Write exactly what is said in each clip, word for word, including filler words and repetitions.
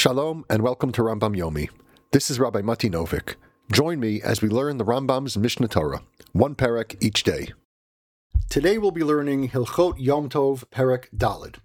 Shalom and welcome to Rambam Yomi. This is Rabbi Mati Novik. Join me as we learn the Rambam's Mishnah Torah, one perek each day. Today we'll be learning Hilchot Yom Tov Perek Daled.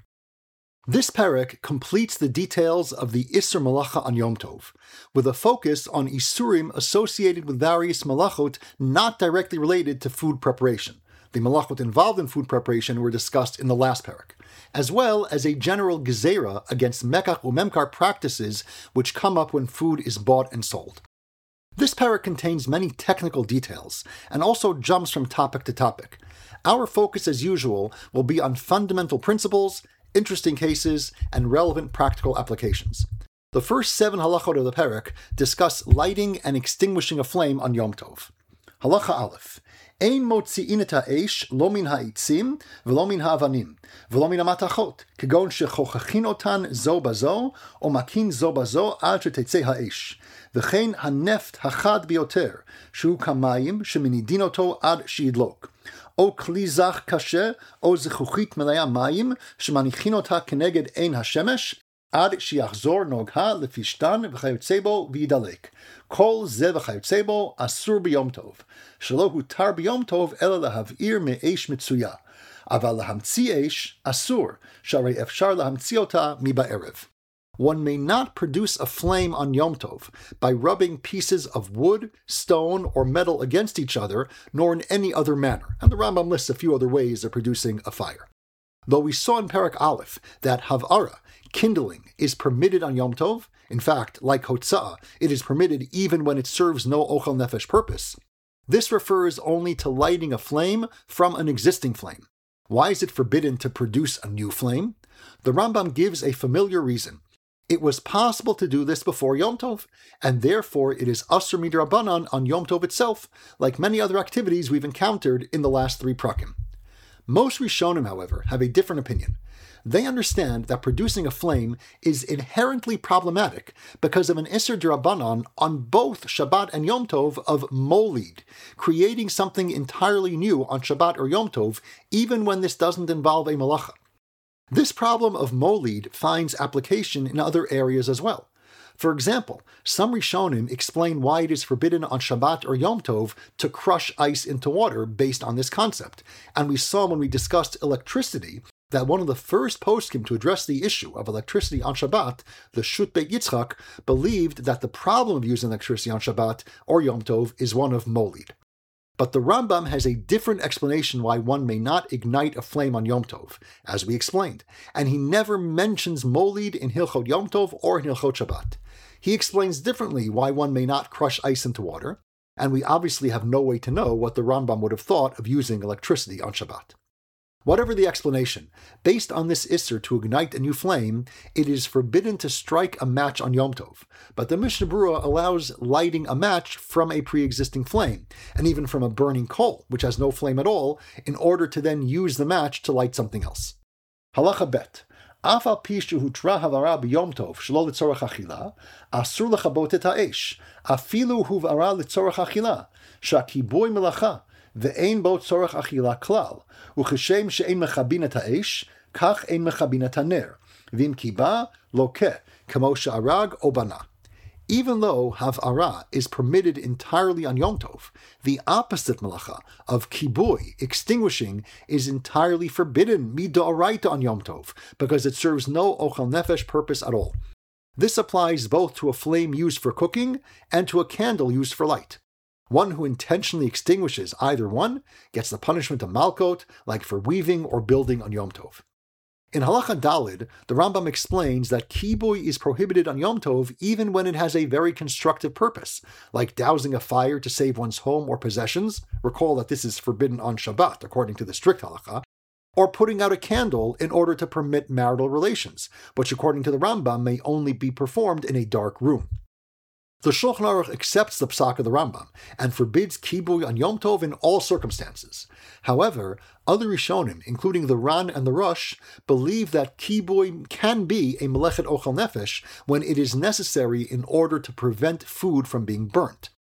This perek completes the details of the Isser Malacha on Yom Tov, with a focus on Isurim associated with various malachot not directly related to food preparation. The malachot involved in food preparation were discussed in the last perek, as well as a general gezerah against mekach umemkar practices which come up when food is bought and sold. This perek contains many technical details and also jumps from topic to topic. Our focus, as usual, will be on fundamental principles, interesting cases, and relevant practical applications. The first seven halachot of the perek discuss lighting and extinguishing a flame on Yom Tov. Halacha Aleph. Ein motzi'in et ha'esh lo min ha'itzim v'lo min ha'avanim v'lo min ha'matachot kegon shechochachin otan zo bazo o makin zo bazo ad shetetzeh ha'esh v'chein haneft hachad biyoter shu kamayim sheminidin oto ad sheyidlok o kli zach kashe o zechuchit melea mayim shemanichin ota keneged ein hashemesh ad sheyachzor nogha lefishtan v'chayotze bo v'yidalek. Kol ze v'chayotze bo asur b'yom tov. Shelo hutar b'yom tov ela lahav'ir me'esh mitzuya. Aval lahamtzi esh asur. Sharei efshar lahamtzi ota mi ba'erev. One may not produce a flame on Yom Tov by rubbing pieces of wood, stone, or metal against each other, nor in any other manner. And the Rambam lists a few other ways of producing a fire. Though we saw in Perek Aleph that havara, kindling, is permitted on Yom Tov, in fact, like hotza'ah, it is permitted even when it serves no ochel nefesh purpose, this refers only to lighting a flame from an existing flame. Why is it forbidden to produce a new flame? The Rambam gives a familiar reason. It was possible to do this before Yom Tov, and therefore it is asur midrabanan on Yom Tov itself, like many other activities we've encountered in the last three prakim. Most Rishonim, however, have a different opinion. They understand that producing a flame is inherently problematic because of an Isser D'Rabbanan on both Shabbat and Yom Tov of molid, creating something entirely new on Shabbat or Yom Tov, even when this doesn't involve a malacha. This problem of molid finds application in other areas as well. For example, some Rishonim explain why it is forbidden on Shabbat or Yom Tov to crush ice into water based on this concept, and we saw when we discussed electricity that one of the first poskim to address the issue of electricity on Shabbat, the Shut Beit Yitzchak, believed that the problem of using electricity on Shabbat or Yom Tov is one of molid. But the Rambam has a different explanation why one may not ignite a flame on Yom Tov, as we explained, and he never mentions molid in Hilchot Yom Tov or in Hilchot Shabbat. He explains differently why one may not crush ice into water, and we obviously have no way to know what the Rambam would have thought of using electricity on Shabbat. Whatever the explanation, based on this Isser to ignite a new flame, it is forbidden to strike a match on Yom Tov, but the Mishnah Berurah allows lighting a match from a pre-existing flame, and even from a burning coal, which has no flame at all, in order to then use the match to light something else. Halacha Bet. Af al pi shehutra havara b'yom tov shelo litzorach achila, asur lechabot et ha'esh, afilu huvara litzorach achila, shakiboi melacha, ve'ein bo tzorach achila klal, ucheshem she'ein mechabin et ha'esh, kach ein mechabin et haner, v'im kiba lokeh, kamo she'arag o bana. Even though havara is permitted entirely on Yom Tov, the opposite malacha of kibui, extinguishing, is entirely forbidden midoraita on Yom Tov, because it serves no ochel nefesh purpose at all. This applies both to a flame used for cooking and to a candle used for light. One who intentionally extinguishes either one gets the punishment of malkot, like for weaving or building on Yom Tov. In Halacha Daled, the Rambam explains that kibui is prohibited on Yom Tov even when it has a very constructive purpose, like dousing a fire to save one's home or possessions. Recall that this is forbidden on Shabbat, according to the strict Halacha, or putting out a candle in order to permit marital relations, which according to the Rambam may only be performed in a dark room. The Shulchan Aruch accepts the psak of the Rambam and forbids kibui on Yom Tov in all circumstances. However, other Rishonim, including the Ran and the Rush, believe that kibui can be a melechet ochel nefesh when it is necessary in order to prevent food from being burnt.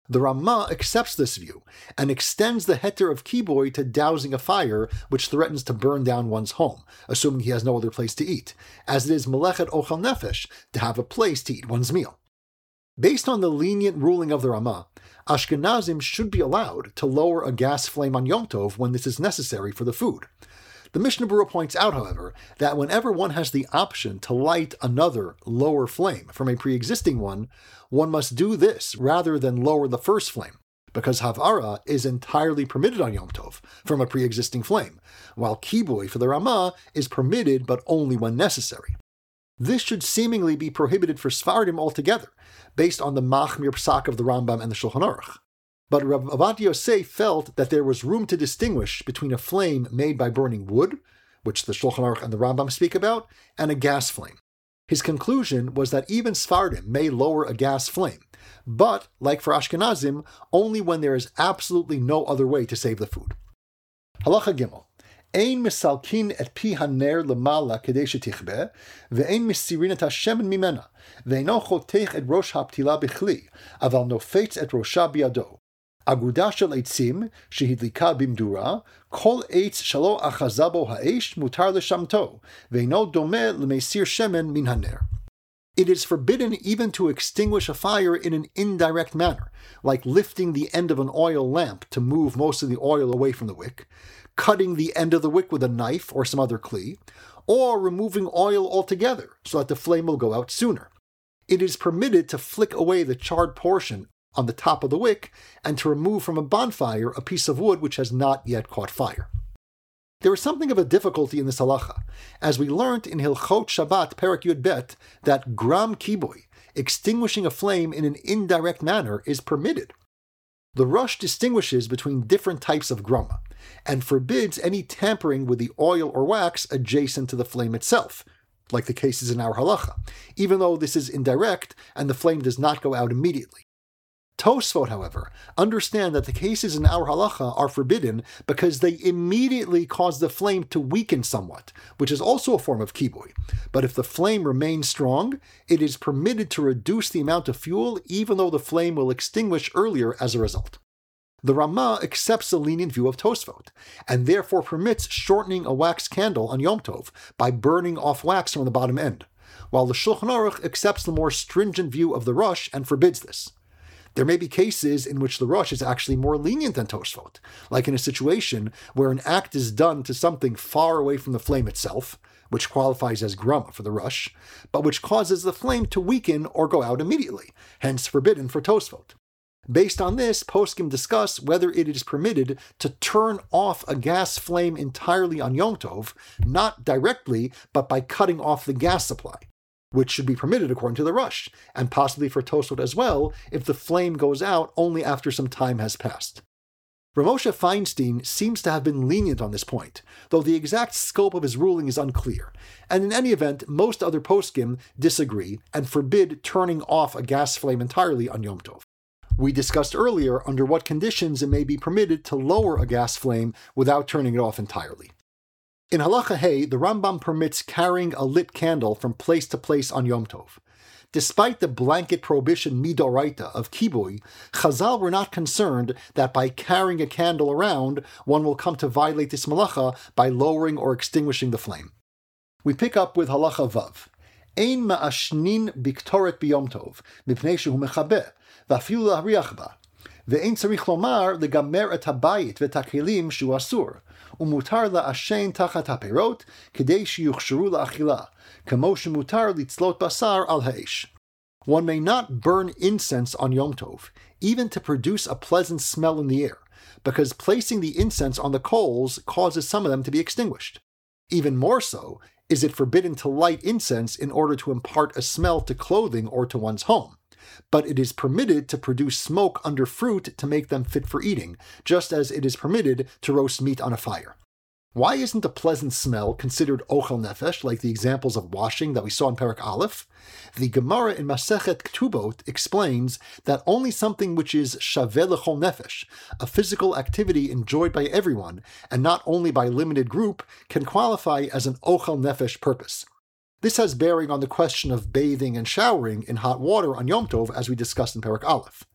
The Ramah accepts this view and extends the heter of kiboy to dousing a fire which threatens to burn down one's home, assuming he has no other place to eat, as it is melechet ochel nefesh to have a place to eat one's meal. Based on the lenient ruling of the Ramah, Ashkenazim should be allowed to lower a gas flame on Yom Tov when this is necessary for the food. The Mishnah Berurah points out, however, that whenever one has the option to light another lower flame from a pre-existing one, one must do this rather than lower the first flame, because Havara is entirely permitted on Yom Tov from a pre-existing flame, while Kiboy for the Ramah is permitted but only when necessary. This should seemingly be prohibited for Sfardim altogether, based on the Machmir Psak of the Rambam and the Shulchan Aruch. But Rav Ovadia Yosef felt that there was room to distinguish between a flame made by burning wood, which the Shulchan Aruch and the Rambam speak about, and a gas flame. His conclusion was that even Sfardim may lower a gas flame, but, like for Ashkenazim, only when there is absolutely no other way to save the food. Halacha Gimel. Ein misalkin et pi haner lemala kedei shetichbe, ve'ein misirin et hashemen mimena, ve'eino chotech et rosh haptila bechli, aval nofetz et rosha biado. Aguda shel eitzim shehidlika bimdura, kol eitz shalo achaza bo ha'esh mutar leshamto, ve'eino domeh lemesir shemen min haner. It is forbidden even to extinguish a fire in an indirect manner, like lifting the end of an oil lamp to move most of the oil away from the wick, cutting the end of the wick with a knife or some other kli, or removing oil altogether so that the flame will go out sooner. It is permitted to flick away the charred portion on the top of the wick and to remove from a bonfire a piece of wood which has not yet caught fire. There is something of a difficulty in this halacha, as we learned in Hilchot Shabbat Perek Yud Bet that gram kiboy, extinguishing a flame in an indirect manner, is permitted. The Rush distinguishes between different types of grama, and forbids any tampering with the oil or wax adjacent to the flame itself, like the cases in our halacha, even though this is indirect and the flame does not go out immediately. Tosfot, however, understand that the cases in our halacha are forbidden because they immediately cause the flame to weaken somewhat, which is also a form of kiboy. But if the flame remains strong, it is permitted to reduce the amount of fuel even though the flame will extinguish earlier as a result. The Ramah accepts the lenient view of Tosfot, and therefore permits shortening a wax candle on Yom Tov by burning off wax from the bottom end, while the Shulchan Aruch accepts the more stringent view of the Rush and forbids this. There may be cases in which the Rush is actually more lenient than Tosfot, like in a situation where an act is done to something far away from the flame itself, which qualifies as grama for the Rush, but which causes the flame to weaken or go out immediately, hence forbidden for Tosfot. Based on this, poskim discuss whether it is permitted to turn off a gas flame entirely on Yom Tov, not directly, but by cutting off the gas supply, which should be permitted according to the Rush, and possibly for Tosfot as well, if the flame goes out only after some time has passed. Rav Moshe Feinstein seems to have been lenient on this point, though the exact scope of his ruling is unclear, and in any event, most other poskim disagree and forbid turning off a gas flame entirely on Yom Tov. We discussed earlier under what conditions it may be permitted to lower a gas flame without turning it off entirely. In Halacha Hey, the Rambam permits carrying a lit candle from place to place on Yom Tov. Despite the blanket prohibition midoraita of kiboy, Chazal were not concerned that by carrying a candle around, one will come to violate this malacha by lowering or extinguishing the flame. We pick up with Halacha Vav. Ein ma'ashnin biktoret biyom tov, mipnei shehu mechabeh, ואפילו להריח בה, ואין צריך לומר לגמר את הבית ואת הכלים שהוא אסור, ומותר לעשן תחת הפירות כדי שיוכשרו לאכילה, כמו שמותר לצלות בשר על האש. One may not burn incense on Yom Tov, even to produce a pleasant smell in the air, because placing the incense on the coals causes some of them to be extinguished. Even more so, is it forbidden to light incense in order to impart a smell to clothing or to one's home. But it is permitted to produce smoke under fruit to make them fit for eating, just as it is permitted to roast meat on a fire. Why isn't a pleasant smell considered ochel nefesh, like the examples of washing that we saw in Perek Aleph? The Gemara in Masechet Ketubot explains that only something which is shaveh lechol nefesh, a physical activity enjoyed by everyone, and not only by a limited group, can qualify as an ochel nefesh purpose. This has bearing on the question of bathing and showering in hot water on Yom Tov, as we discussed in Perek Aleph.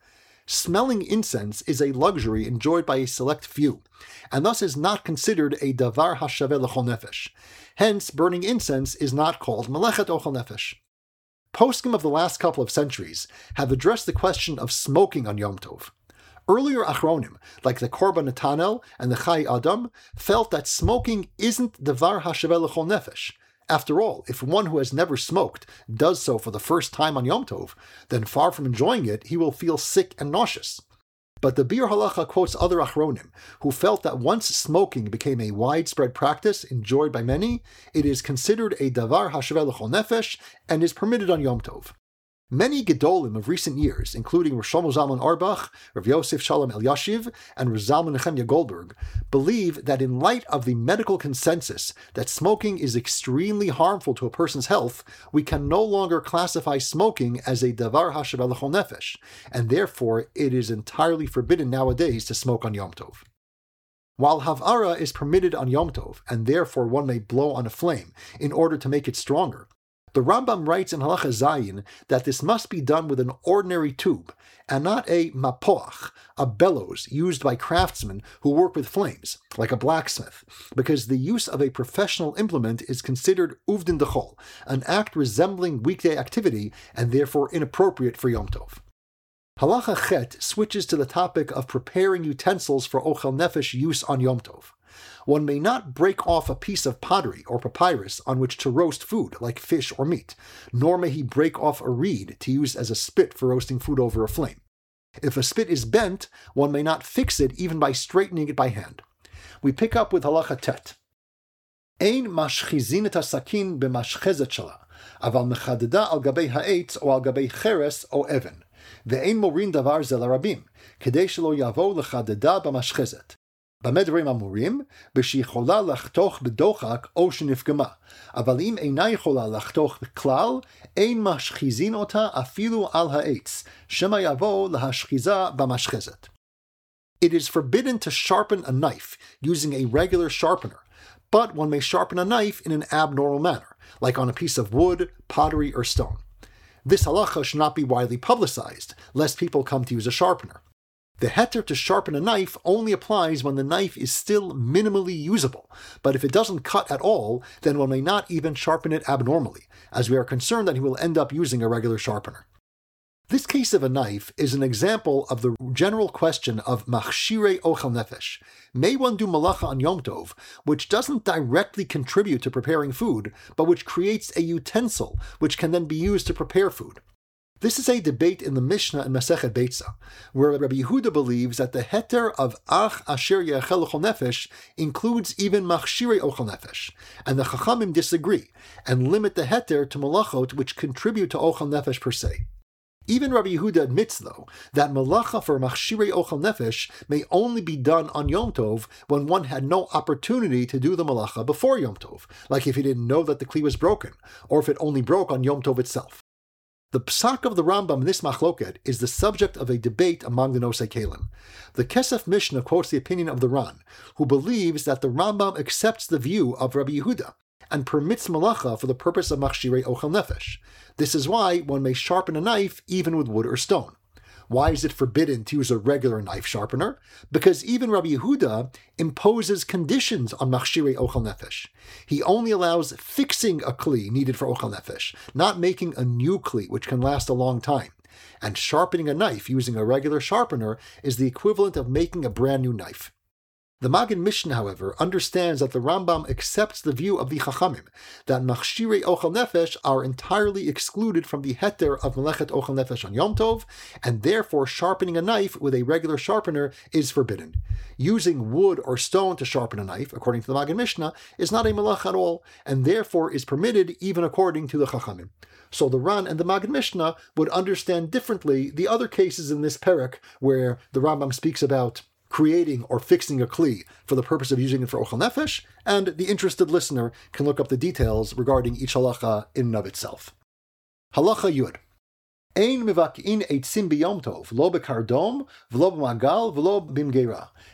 Smelling incense is a luxury enjoyed by a select few, and thus is not considered a davar hashaveh l'chol nefesh. Hence, burning incense is not called melechet ochel nefesh. Poskim of the last couple of centuries have addressed the question of smoking on Yom Tov. Earlier Achronim, like the Korban Netanel and the Chai Adam, felt that smoking isn't davar hashaveh l'chol nefesh. After all, if one who has never smoked does so for the first time on Yom Tov, then far from enjoying it, he will feel sick and nauseous. But the Bir Halacha quotes other Achronim, who felt that once smoking became a widespread practice enjoyed by many, it is considered a davar hashaveh l'chol nefesh and is permitted on Yom Tov. Many Gedolim of recent years, including Rosh Shlomo Zalman Auerbach, Rav Yosef Shalom Elyashiv, and Rav Zalman Nechemya Goldberg, believe that in light of the medical consensus that smoking is extremely harmful to a person's health, we can no longer classify smoking as a davar hashaveh l'chol nefesh, and therefore it is entirely forbidden nowadays to smoke on Yom Tov. While Havara is permitted on Yom Tov, and therefore one may blow on a flame in order to make it stronger, the Rambam writes in Halacha Zayin that this must be done with an ordinary tube, and not a mapoach, a bellows used by craftsmen who work with flames, like a blacksmith, because the use of a professional implement is considered uvdin dechol, an act resembling weekday activity and therefore inappropriate for Yom Tov. Halacha Chet switches to the topic of preparing utensils for ochel nefesh use on Yom Tov. One may not break off a piece of pottery or papyrus on which to roast food, like fish or meat, nor may he break off a reed to use as a spit for roasting food over a flame. If a spit is bent, one may not fix it even by straightening it by hand. We pick up with Halacha Tet. Ein mashchizin et hasakin b'mashchezet shala, aval mechadeda al gabei ha'etz o al gabei cheres o even, ve'ein morin davar ze larabim, kedei shelo yavo lechadeda b'mashchezet. במדברים אמורים, בשיכולה לחתוך בדוחק או שנפגמה, אבל אם אינה יכולה לחתוך בכלל, אין משחיזין אותה אפילו על העץ, שמא יבוא להשחיזה במשחזת. It is forbidden to sharpen a knife using a regular sharpener, but one may sharpen a knife in an abnormal manner, like on a piece of wood, pottery, or stone. This halacha should not be widely publicized, lest people come to use a sharpener. The heter to sharpen a knife only applies when the knife is still minimally usable, but if it doesn't cut at all, then one may not even sharpen it abnormally, as we are concerned that he will end up using a regular sharpener. This case of a knife is an example of the general question of machshirei ochel nefesh. May one do malacha on Yom Tov, which doesn't directly contribute to preparing food, but which creates a utensil which can then be used to prepare food? This is a debate in the Mishnah in Masechet Beitza, where Rabbi Yehuda believes that the heter of ach asher yechel ochel nefesh includes even machshirei ochel nefesh, and the Chachamim disagree and limit the heter to malachot which contribute to ochel nefesh per se. Even Rabbi Yehuda admits, though, that malacha for machshirei ochel nefesh may only be done on Yom Tov when one had no opportunity to do the malacha before Yom Tov, like if he didn't know that the kli was broken, or if it only broke on Yom Tov itself. The psak of the Rambam in this machloket is the subject of a debate among the Nosei Kelim. The Kesef Mishnah quotes the opinion of the Ran, who believes that the Rambam accepts the view of Rabbi Yehuda and permits malacha for the purpose of machshirei ochel nefesh. This is why one may sharpen a knife even with wood or stone. Why is it forbidden to use a regular knife sharpener? Because even Rabbi Yehuda imposes conditions on machshirei ochel nefesh. He only allows fixing a kli needed for ochel nefesh, not making a new kli which can last a long time. And sharpening a knife using a regular sharpener is the equivalent of making a brand new knife. The Magen Mishnah, however, understands that the Rambam accepts the view of the Chachamim, that machshirei ochel nefesh are entirely excluded from the heter of melechet ochel nefesh on Yom Tov, and therefore sharpening a knife with a regular sharpener is forbidden. Using wood or stone to sharpen a knife, according to the Magen Mishnah, is not a malach at all, and therefore is permitted even according to the Chachamim. So the Ran and the Magen Mishnah would understand differently the other cases in this perek where the Rambam speaks about creating or fixing a kli for the purpose of using it for ochel nefesh, and the interested listener can look up the details regarding each halacha in and of itself. Halacha Yud. Ein mivak'in eitzim b'yom tov, lo b'kardom, v'lo b'magal, v'lo b'mgeira.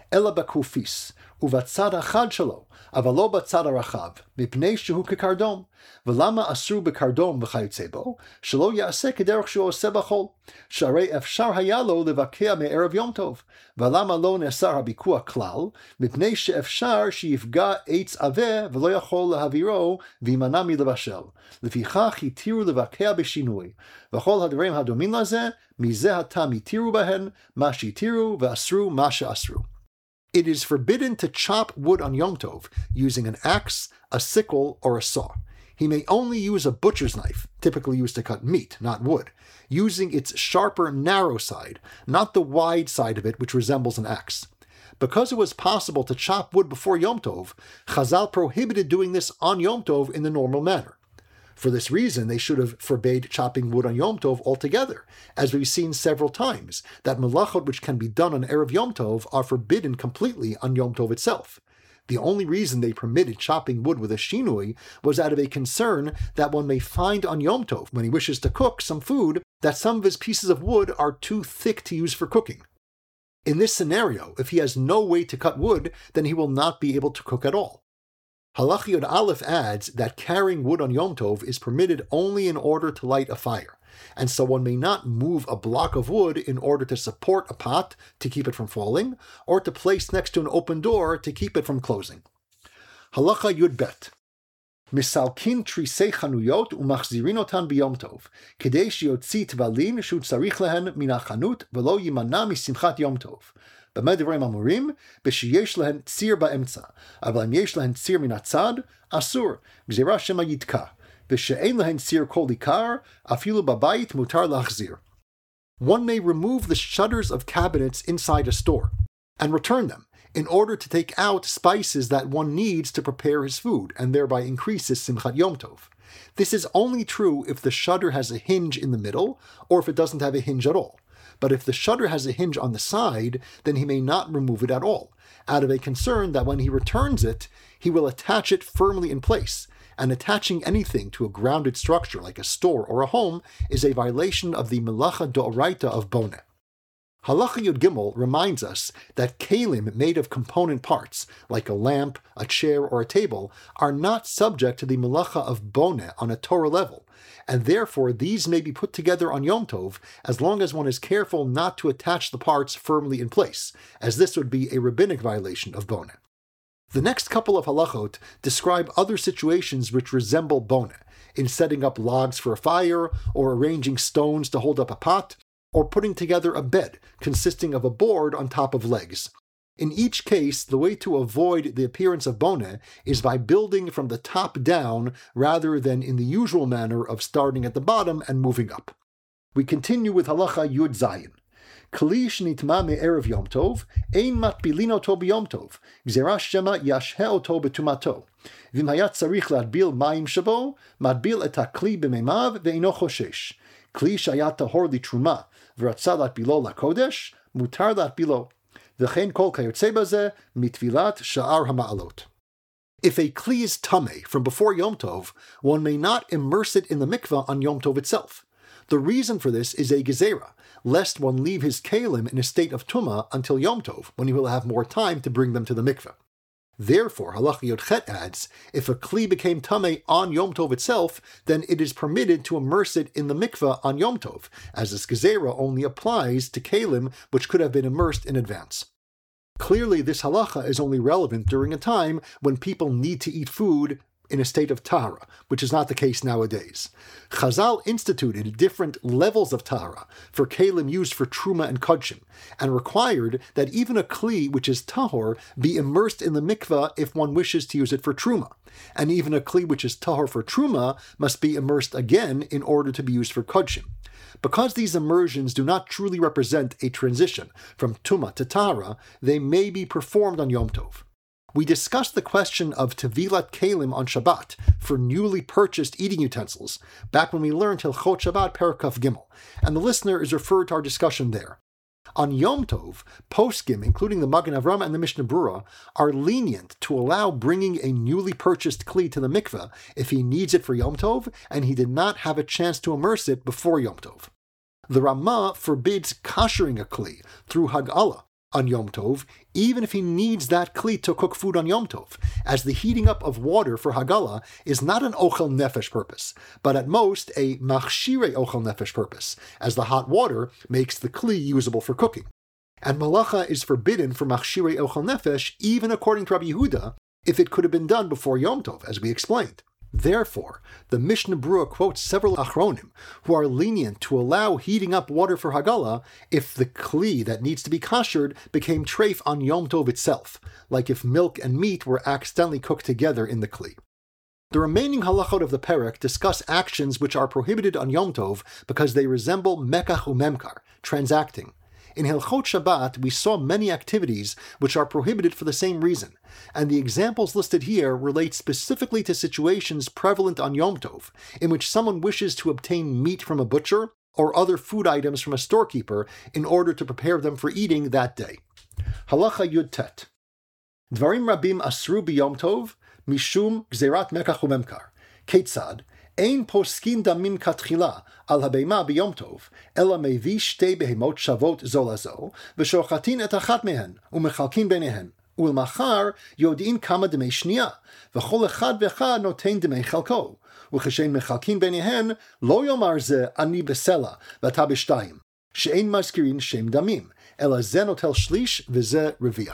אלא בכופיס, ובצד החד שלו, אבל לא בצד הרחב, מפני שהוא כקרדום. ולמה אסור בקרדום וכיוצא בו? שלא יעשה כדרך שהוא עושה בחול, שהרי אפשר היה לו לבקע מערב יום טוב. ולמה לא נאסר הביקוע כלל? מפני שאפשר שיפגע עץ עבה ולא יכול להעבירו וימנע מלבשל. לפיכך התירו לבקע בשינוי. וכל הדברים הדומים לזה, מזה הטעם התירו בהן, מה שהתירו ואסרו מה שאסרו. It is forbidden to chop wood on Yom Tov using an axe, a sickle, or a saw. He may only use a butcher's knife, typically used to cut meat, not wood, using its sharper, narrow side, not the wide side of it which resembles an axe. Because it was possible to chop wood before Yom Tov, Chazal prohibited doing this on Yom Tov in the normal manner. For this reason, they should have forbade chopping wood on Yom Tov altogether, as we've seen several times, that melachot which can be done on Erev Yom Tov are forbidden completely on Yom Tov itself. The only reason they permitted chopping wood with a shinui was out of a concern that one may find on Yom Tov, when he wishes to cook some food, that some of his pieces of wood are too thick to use for cooking. In this scenario, if he has no way to cut wood, then he will not be able to cook at all. Halach Yod Aleph adds that carrying wood on Yom Tov is permitted only in order to light a fire, and so one may not move a block of wood in order to support a pot to keep it from falling, or to place next to an open door to keep it from closing. Halacha Yud Bet. Misalkin trisei chanuyot umachzirin otan biyom tov, kedei sheyotzi tvalin shu tzarich lehen min hachanut velo yimana misimchat Yom Tov. במה דברים אמורים? בשיש להן ציר באמצע, אבל אם יש להן ציר מן הצד, אסור, גזירה שמא יתקע, ושאין להן ציר כל עיקר, אפילו בבית מותר להחזיר. One may remove the shutters of cabinets inside a store, and return them, in order to take out spices that one needs to prepare his food, and thereby increase his Simchat Yom Tov. This is only true if the shutter has a hinge in the middle, or if it doesn't have a hinge at all. But if the shutter has a hinge on the side, then he may not remove it at all, out of a concern that when he returns it, he will attach it firmly in place, and attaching anything to a grounded structure like a store or a home is a violation of the melacha d'oraita of boneh. Halacha Yud Gimel reminds us that kalim made of component parts, like a lamp, a chair, or a table, are not subject to the melacha of boneh on a Torah level, and therefore these may be put together on Yom Tov as long as one is careful not to attach the parts firmly in place, as this would be a rabbinic violation of boneh. The next couple of halachot describe other situations which resemble boneh, in setting up logs for a fire, or arranging stones to hold up a pot, or putting together a bed consisting of a board on top of legs. In each case, the way to avoid the appearance of boneh is by building from the top down rather than in the usual manner of starting at the bottom and moving up. We continue with halacha Yud Zayin. Kli shnitma me'erev Yom Tov, ein matbilin oto b'Yom Tov, gzera shema yashhe oto betumato. V'im hayat tzarich ladbil mayim shabo, madbil et hakli b'meimav ve'ino choshesh. Kli shayat tahor li truma, v'ratza latbilo lakodesh, mutar latbilo. V'chein kol kayotze bazeh, mitvilat sha'ar hama'alot. If a kli is tameh from before Yom Tov, one may not immerse it in the mikveh on Yom Tov itself. The reason for this is a gezerah, lest one leave his kalim in a state of tumah until Yom Tov, when he will have more time to bring them to the mikveh. Therefore, Halacha Yod Chet adds, if a kli became tameh on Yom Tov itself, then it is permitted to immerse it in the mikveh on Yom Tov, as this gezerah only applies to kalim which could have been immersed in advance. Clearly, this halacha is only relevant during a time when people need to eat food in a state of tahara, which is not the case nowadays. Chazal instituted different levels of tahara for kalim used for truma and kodshim, and required that even a kli which is tahor be immersed in the mikveh if one wishes to use it for truma, and even a kli which is tahor for truma must be immersed again in order to be used for kodshim. Because these immersions do not truly represent a transition from tumah to tahara, they may be performed on Yom Tov. We discussed the question of tevilat kalim on Shabbat for newly purchased eating utensils back when we learned Hilchot Shabbat Perek Kaf Gimel, and the listener is referred to our discussion there. On Yom Tov, poskim, including the Magen Avraham and the Mishnah Berurah, are lenient to allow bringing a newly purchased kli to the mikveh if he needs it for Yom Tov and he did not have a chance to immerse it before Yom Tov. The Ramah forbids koshering a kli through hag'ala, on Yom Tov, even if he needs that kli to cook food on Yom Tov, as the heating up of water for Hagala is not an ochel nefesh purpose, but at most a machshire ochel nefesh purpose, as the hot water makes the kli usable for cooking. And malacha is forbidden for machshire ochel nefesh, even according to Rabbi Yehuda, if it could have been done before Yom Tov, as we explained. Therefore, the Mishnah Berurah quotes several achronim who are lenient to allow heating up water for Hagala if the kli that needs to be kashered became treif on Yom Tov itself, like if milk and meat were accidentally cooked together in the kli. The remaining halachot of the perek discuss actions which are prohibited on Yom Tov because they resemble mekach umemkar, transacting. In Hilchot Shabbat, we saw many activities which are prohibited for the same reason, and the examples listed here relate specifically to situations prevalent on Yom Tov, in which someone wishes to obtain meat from a butcher or other food items from a storekeeper in order to prepare them for eating that day. Halacha Yud Tet. Dvarim rabim asru b'Yom Tov, mishum gzerat mekach umemkar. Ketzad, ein poskin damim katchila al habeima b'Yom Tov, ela mevi shtei behemot shavot zo lazo, v'shochatin et achat mehen, umechalkin benehen, ulmachar yodin kama demei shniya, v'chol echad v'echad noten demei chalko, וכשאין מחלקין ביניהן, לא יאמר זה אני בסלע, ואתה בשתיים, שאין מזכירין שם דמים, אלא זה נוטל שליש וזה רביע.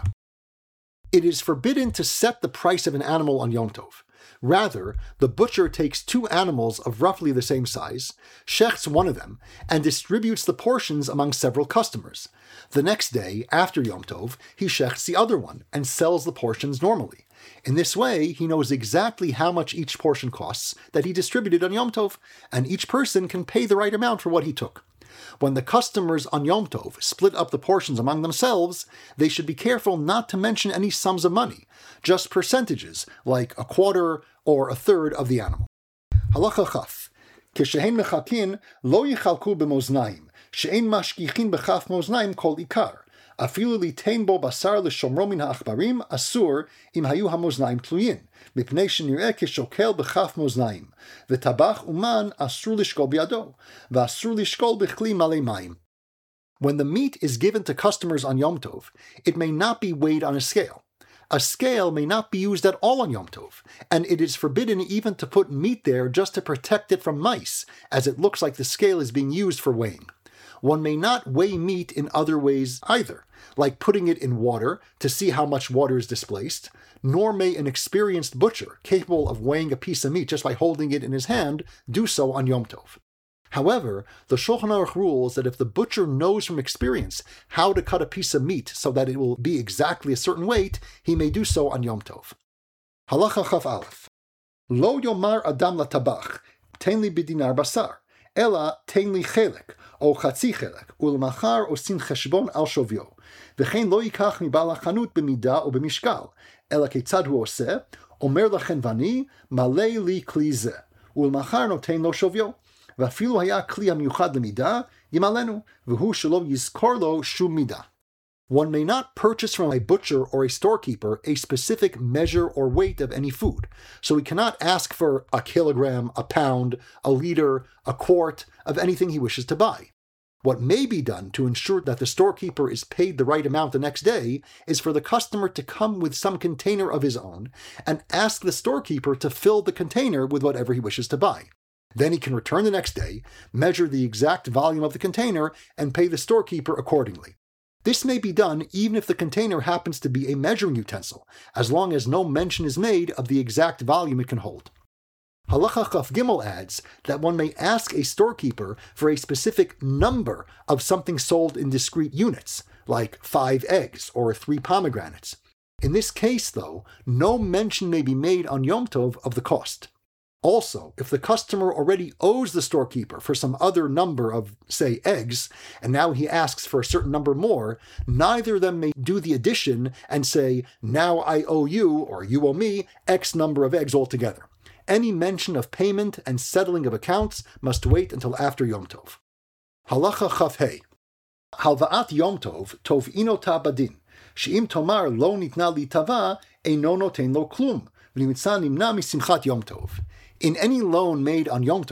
It is forbidden to set the price of an animal on Yom Tov. Rather, the butcher takes two animals of roughly the same size, shechts one of them, and distributes the portions among several customers. The next day, after Yom Tov, he shechts the other one and sells the portions normally. In this way, he knows exactly how much each portion costs that he distributed on Yom Tov, and each person can pay the right amount for what he took. When the customers on Yom Tov split up the portions among themselves, they should be careful not to mention any sums of money, just percentages, like a quarter or a third of the animal. Halacha Chaf. K'shehen mechalkin lo yichalku b'moznaim, she'en mashkichin b'chaf moznaim kol ikar. Afilu litain bo basar l'shomro min ha'achbarim asur im hayu hamoznaim tluyin, mipnei shenireh kishokel b'chaf moznaim, v'tabach uman asur lishkol biado, v'asur lishkol b'chli malei mayim. When the meat is given to customers on Yom Tov, it may not be weighed on a scale. A scale may not be used at all on Yom Tov, and it is forbidden even to put meat there just to protect it from mice, as it looks like the scale is being used for weighing. One may not weigh meat in other ways either, like putting it in water to see how much water is displaced, nor may an experienced butcher, capable of weighing a piece of meat just by holding it in his hand, do so on Yom Tov. However, the Shulchan Aruch rules that if the butcher knows from experience how to cut a piece of meat so that it will be exactly a certain weight, he may do so on Yom Tov. Halacha Chaf Aleph. Lo yomar adam latabach, ten li bidinar basar, ela ten li chelek, או חצי חלק, ולמחר עושים חשבון על שוויו, וכן לא ייקח מבעל החנות במידה או במשקל, אלא כיצד הוא עושה, אומר לחנווני, מלא לי כלי זה, ולמחר נותן לו שוויו, ואפילו היה כלי המיוחד למידה, ימלאנו, והוא שלא יזכור לו שום מידה. One may not purchase from a butcher or a storekeeper a specific measure or weight of any food, so he cannot ask for a kilogram, a pound, a liter, a quart of anything he wishes to buy. What may be done to ensure that the storekeeper is paid the right amount the next day is for the customer to come with some container of his own and ask the storekeeper to fill the container with whatever he wishes to buy. Then he can return the next day, measure the exact volume of the container, and pay the storekeeper accordingly. This may be done even if the container happens to be a measuring utensil, as long as no mention is made of the exact volume it can hold. Halacha Chaf Gimel adds that one may ask a storekeeper for a specific number of something sold in discrete units, like five eggs or three pomegranates. In this case, though, no mention may be made on Yom Tov of the cost. Also, if the customer already owes the storekeeper for some other number of, say, eggs, and now he asks for a certain number more, neither of them may do the addition and say, now I owe you, or you owe me, X number of eggs altogether. Any mention of payment and settling of accounts must wait until after Yom Tov. Halacha Chaf Hei. Halva'at Yom Tov, tov inota badin, she'im tomar lo nitna li tava, eino noten lo klum, v'nimitza nimna misimchat Yom Tov. In any loan made on Yom Tov,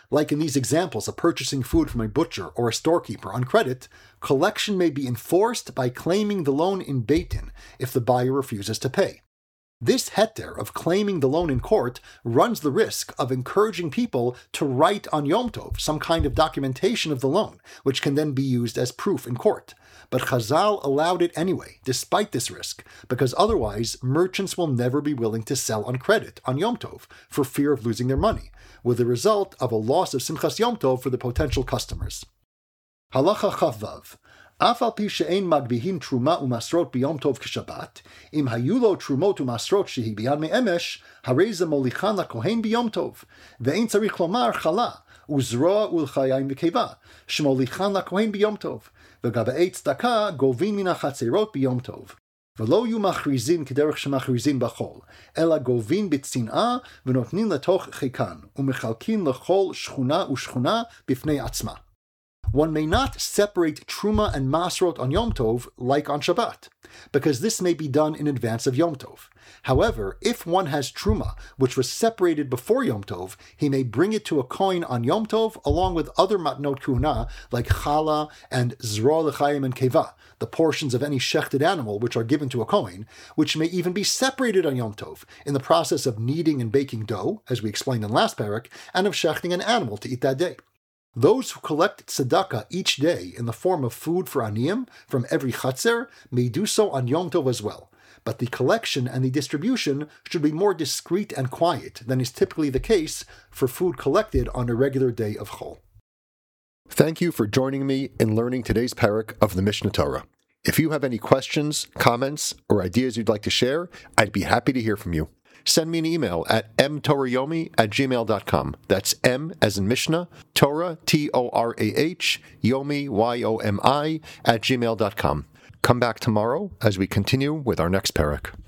Like in these examples of purchasing food from a butcher or a storekeeper on credit, collection may be enforced by claiming the loan in Beit Din if the buyer refuses to pay. This heter of claiming the loan in court runs the risk of encouraging people to write on Yom Tov some kind of documentation of the loan, which can then be used as proof in court. But Chazal allowed it anyway, despite this risk, because otherwise merchants will never be willing to sell on credit on Yom Tov for fear of losing their money, with the result of a loss of Simchas Yom Tov for the potential customers. Halacha Chavav. אף על פי שאין מגביהים תרומה ומסרות ביום טוב כשבת, אם היו לו תרומות ומסרות שהיא ביד מאמש, הרי זה מוליכן לכהן ביום טוב, ואין צריך לומר חלה, וזרוע ולחיים וקיבה, שמוליכן לכהן ביום טוב, וגבאי צדקה גובין מן החצרות ביום טוב. ולא יהיו מכריזים כדרך שמכריזים בחול, אלא גובין בצנעה ונותנים לתוך חיקן, ומחלקים לכל שכונה ושכונה בפני עצמה. One may not separate Truma and Masrot on Yom Tov like on Shabbat, because this may be done in advance of Yom Tov. However, if one has Truma, which was separated before Yom Tov, he may bring it to a kohen on Yom Tov along with other Matnot Kuhuna like Chala and Zro L'chaim and Keva, the portions of any shechted animal which are given to a kohen, which may even be separated on Yom Tov in the process of kneading and baking dough, as we explained in last parak, and of shechting an animal to eat that day. Those who collect tzedakah each day in the form of food for aniyim from every chatzer may do so on Yom Tov as well, but the collection and the distribution should be more discreet and quiet than is typically the case for food collected on a regular day of Chol. Thank you for joining me in learning today's parak of the Mishnah Torah. If you have any questions, comments, or ideas you'd like to share, I'd be happy to hear from you. Send me an email at m torah yomi at gmail dot com. That's M as in Mishnah, Torah, T O R A H, Yomi, Y O M I, at gmail dot com. Come back tomorrow as we continue with our next parak.